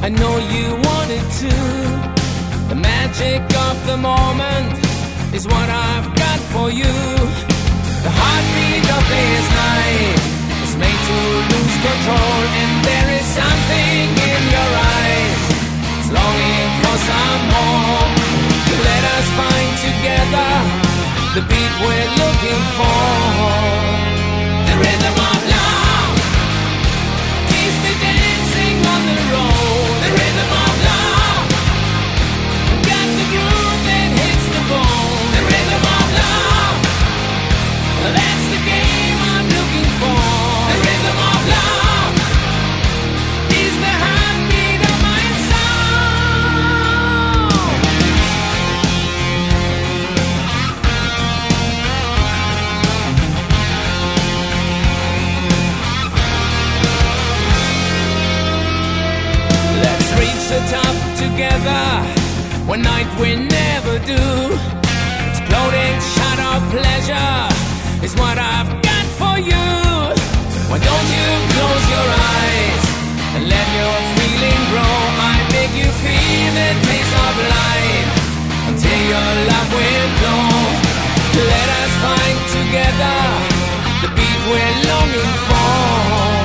I know you wanted to. The magic of the moment is what I've got for you. The heartbeat of this night is made to lose control, and there is something in your eyes. It's longing for some more. Let us find together the beat we're looking for. The rhythm of love keeps me dancing on the road. The rhythm of love got the groove that hits the bone. The rhythm of love, that's the game I'm looking for. The rhythm of love is the heartbeat of my soul. Let's reach the top together one night we never do. Exploding shot of pleasure is what I've got for you. Why don't you close your eyes and let your feeling grow? I make you feel the taste of life until your love will flow. Let us find together the beat we're longing for.